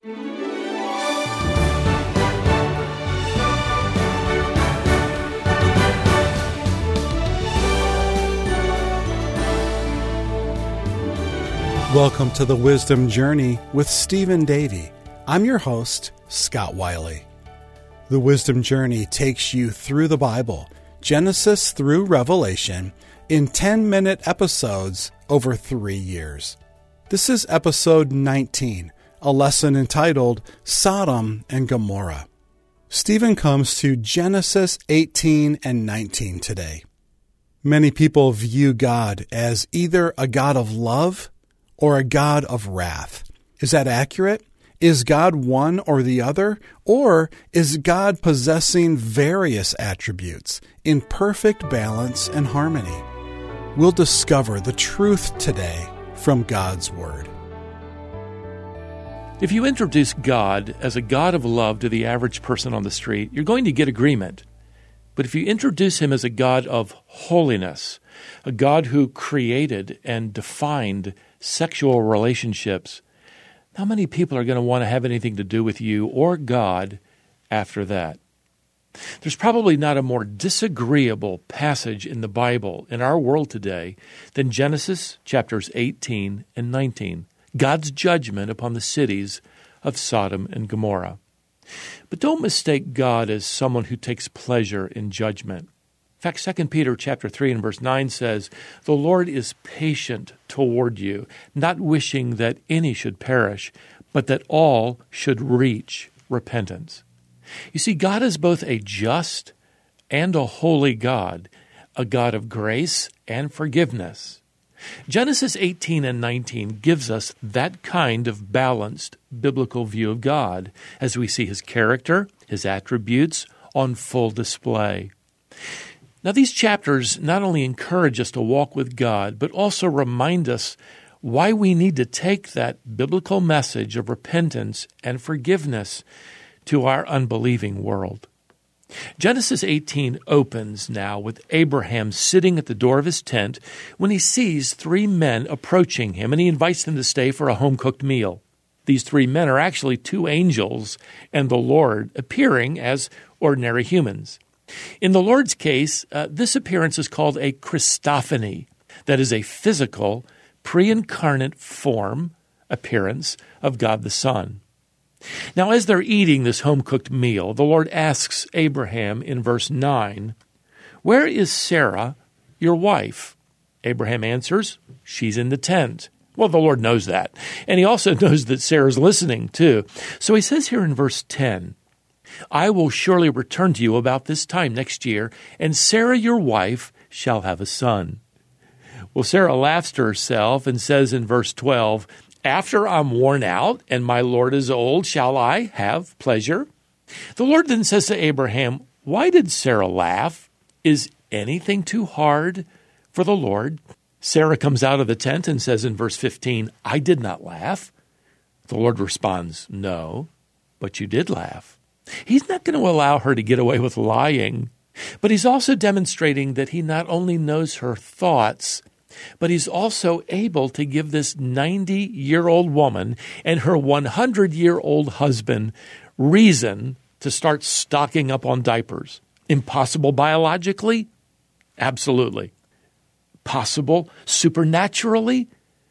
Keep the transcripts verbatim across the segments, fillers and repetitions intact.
Welcome to the Wisdom Journey with Stephen Davey. I'm your host, Scott Wiley. The Wisdom Journey takes you through the Bible, Genesis through Revelation, in ten-minute episodes over three years. This is episode nineteen, a lesson entitled Sodom and Gomorrah. Stephen comes to Genesis eighteen and nineteen today. Many people view God as either a God of love or a God of wrath. Is that accurate? Is God one or the other? Or is God possessing various attributes in perfect balance and harmony? We'll discover the truth today from God's Word. If you introduce God as a God of love to the average person on the street, you're going to get agreement. But if you introduce him as a God of holiness, a God who created and defined sexual relationships, how many people are going to want to have anything to do with you or God after that? There's probably not a more disagreeable passage in the Bible in our world today than Genesis chapters eighteen and nineteen, God's judgment upon the cities of Sodom and Gomorrah. But don't mistake God as someone who takes pleasure in judgment. In fact, Second Peter chapter three and verse nine says, "The Lord is patient toward you, not wishing that any should perish, but that all should reach repentance." You see, God is both a just and a holy God, a God of grace and forgiveness. Genesis eighteen and nineteen gives us that kind of balanced biblical view of God as we see his character, his attributes on full display. Now, these chapters not only encourage us to walk with God, but also remind us why we need to take that biblical message of repentance and forgiveness to our unbelieving world. Genesis eighteen opens now with Abraham sitting at the door of his tent when he sees three men approaching him, and he invites them to stay for a home-cooked meal. These three men are actually two angels and the Lord appearing as ordinary humans. In the Lord's case, uh, this appearance is called a Christophany, that is a physical, pre-incarnate form appearance of God the Son. Now, as they're eating this home-cooked meal, the Lord asks Abraham in verse nine, "Where is Sarah, your wife?" Abraham answers, "She's in the tent." Well, the Lord knows that. And he also knows that Sarah's listening too. So he says here in verse ten, "I will surely return to you about this time next year, and Sarah, your wife, shall have a son." Well, Sarah laughs to herself and says in verse twelve, "After I'm worn out and my Lord is old, shall I have pleasure?" The Lord then says to Abraham, "Why did Sarah laugh? Is anything too hard for the Lord?" Sarah comes out of the tent and says in verse fifteen, "I did not laugh." The Lord responds, "No, but you did laugh." He's not going to allow her to get away with lying, but he's also demonstrating that he not only knows her thoughts, but he's also able to give this ninety-year-old woman and her one hundred-year-old husband reason to start stocking up on diapers. Impossible biologically? Absolutely. Possible supernaturally?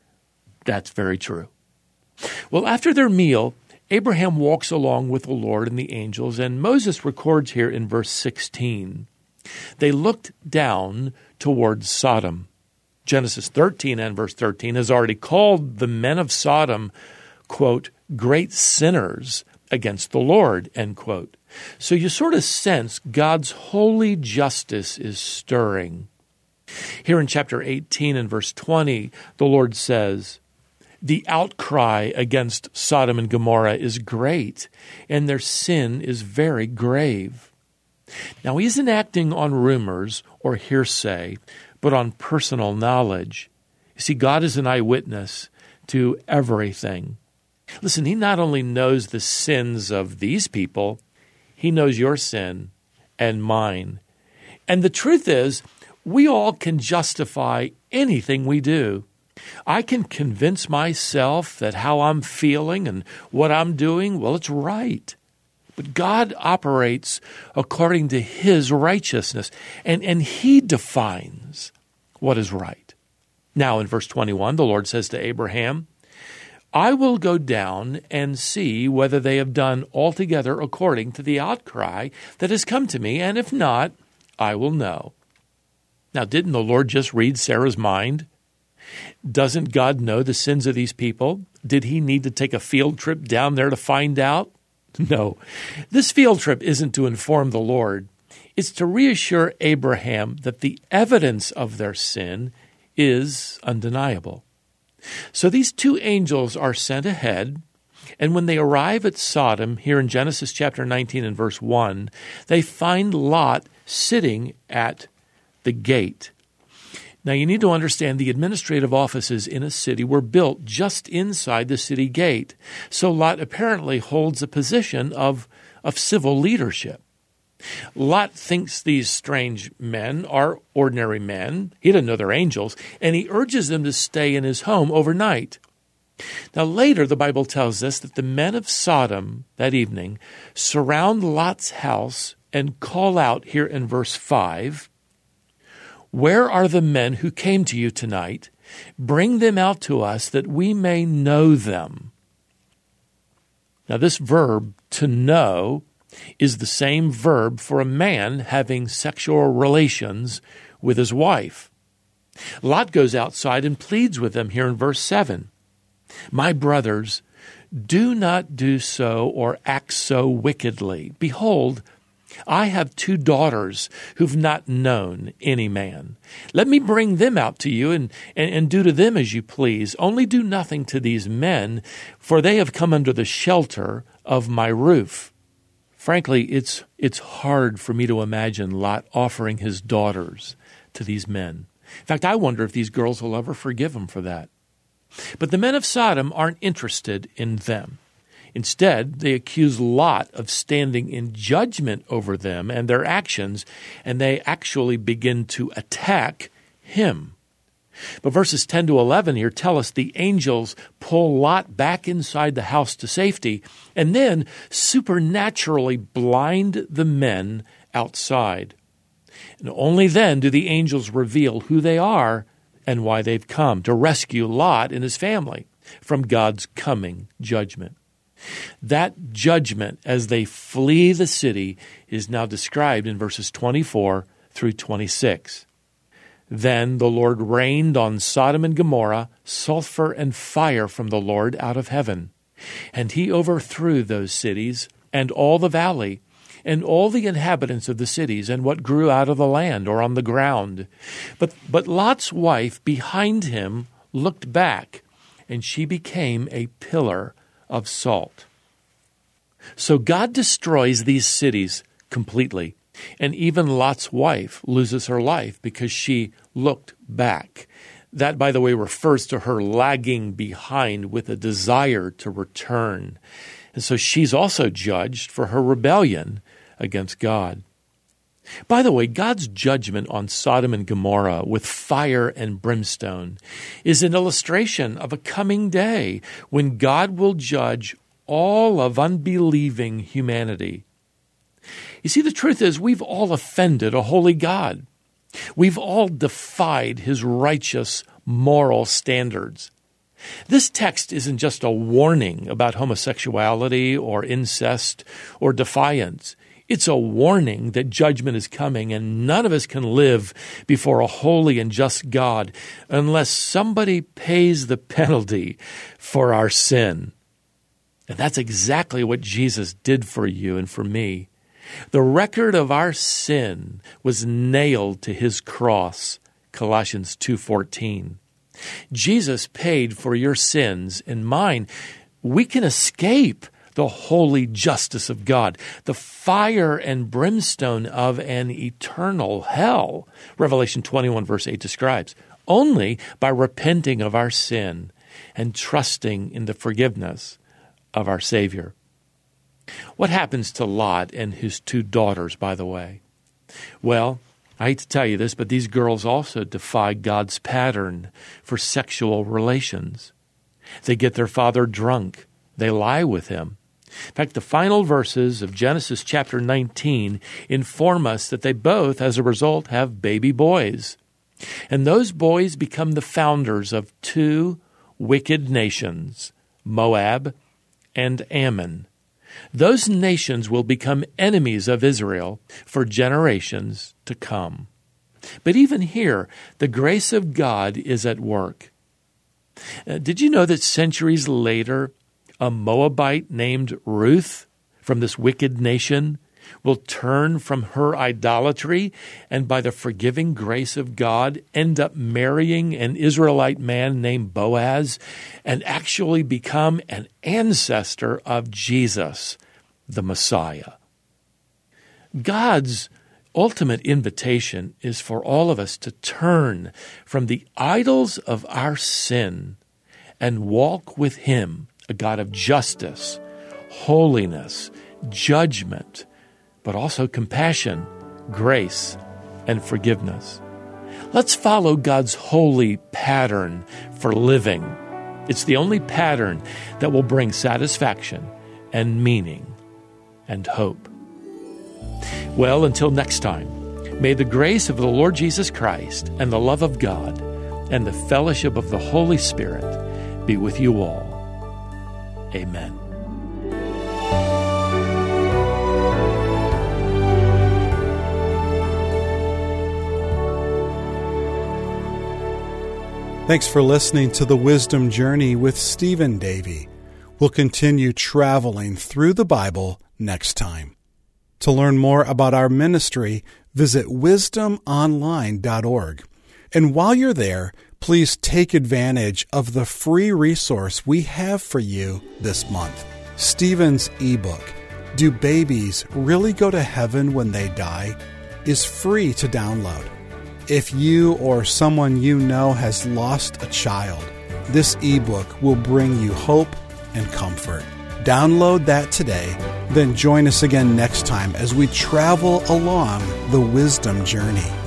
That's very true. Well, after their meal, Abraham walks along with the Lord and the angels, and Moses records here in verse sixteen, they looked down towards Sodom. Genesis thirteen and verse thirteen has already called the men of Sodom, quote, great sinners against the Lord, end quote. So you sort of sense God's holy justice is stirring. Here in chapter eighteen and verse twenty, the Lord says, "The outcry against Sodom and Gomorrah is great, and their sin is very grave." Now, he isn't acting on rumors or hearsay, but on personal knowledge. You see, God is an eyewitness to everything. Listen, he not only knows the sins of these people, he knows your sin and mine. And the truth is, we all can justify anything we do. I can convince myself that how I'm feeling and what I'm doing, well, it's right. But God operates according to his righteousness, and, and he defines what is right. Now, in verse twenty-one, the Lord says to Abraham, I will go down and see whether they have done altogether according to the outcry that has come to me, and if not, I will know. Now, didn't the Lord just read Sarah's mind? Doesn't God know the sins of these people? Did he need to take a field trip down there to find out? No. This field trip isn't to inform the Lord. It's to reassure Abraham that the evidence of their sin is undeniable. So these two angels are sent ahead, and when they arrive at Sodom, here in Genesis chapter nineteen and verse one, they find Lot sitting at the gate. Now, you need to understand the administrative offices in a city were built just inside the city gate. So Lot apparently holds a position of, of civil leadership. Lot thinks these strange men are ordinary men. He doesn't know they're angels, and he urges them to stay in his home overnight. Now, later, the Bible tells us that the men of Sodom that evening surround Lot's house and call out here in verse five, where are the men who came to you tonight? Bring them out to us that we may know them. Now, this verb, to know, is the same verb for a man having sexual relations with his wife. Lot goes outside and pleads with them here in verse seven. My brothers, do not do so or act so wickedly. Behold, I have two daughters who've not known any man. Let me bring them out to you and, and, and do to them as you please. Only do nothing to these men, for they have come under the shelter of my roof. Frankly, it's it's hard for me to imagine Lot offering his daughters to these men. In fact, I wonder if these girls will ever forgive him for that. But the men of Sodom aren't interested in them. Instead, they accuse Lot of standing in judgment over them and their actions, and they actually begin to attack him. But verses ten to eleven here tell us the angels pull Lot back inside the house to safety and then supernaturally blind the men outside. And only then do the angels reveal who they are and why they've come to rescue Lot and his family from God's coming judgment. That judgment as they flee the city is now described in verses twenty-four through twenty-six. Then the Lord rained on Sodom and Gomorrah sulfur and fire from the Lord out of heaven. And he overthrew those cities and all the valley and all the inhabitants of the cities and what grew out of the land or on the ground. But, but Lot's wife behind him looked back, and she became a pillar of salt. So God destroys these cities completely. And even Lot's wife loses her life because she looked back. That, by the way, refers to her lagging behind with a desire to return. And so she's also judged for her rebellion against God. By the way, God's judgment on Sodom and Gomorrah with fire and brimstone is an illustration of a coming day when God will judge all of unbelieving humanity. You see, the truth is we've all offended a holy God. We've all defied his righteous moral standards. This text isn't just a warning about homosexuality or incest or defiance. It's a warning that judgment is coming, and none of us can live before a holy and just God unless somebody pays the penalty for our sin. And that's exactly what Jesus did for you and for me. The record of our sin was nailed to his cross, Colossians two fourteen. Jesus paid for your sins and mine. We can escape the holy justice of God, the fire and brimstone of an eternal hell, Revelation twenty-one verse eight describes, only by repenting of our sin and trusting in the forgiveness of our Savior. What happens to Lot and his two daughters, by the way? Well, I hate to tell you this, but these girls also defy God's pattern for sexual relations. They get their father drunk. They lie with him. In fact, the final verses of Genesis chapter nineteen inform us that they both, as a result, have baby boys. And those boys become the founders of two wicked nations, Moab and Ammon. Those nations will become enemies of Israel for generations to come. But even here, the grace of God is at work. Uh, did you know that centuries later, a Moabite named Ruth from this wicked nation will turn from her idolatry and by the forgiving grace of God end up marrying an Israelite man named Boaz and actually become an ancestor of Jesus, the Messiah? God's ultimate invitation is for all of us to turn from the idols of our sin and walk with Him, a God of justice, holiness, judgment, but also compassion, grace, and forgiveness. Let's follow God's holy pattern for living. It's the only pattern that will bring satisfaction and meaning and hope. Well, until next time, may the grace of the Lord Jesus Christ and the love of God and the fellowship of the Holy Spirit be with you all. Amen. Thanks for listening to The Wisdom Journey with Stephen Davey. We'll continue traveling through the Bible next time. To learn more about our ministry, visit wisdom online dot org. And while you're there, please take advantage of the free resource we have for you this month. Stephen's ebook, Do Babies Really Go to Heaven When They Die?, is free to download. If you or someone you know has lost a child, this ebook will bring you hope and comfort. Download that today, then join us again next time as we travel along the wisdom journey.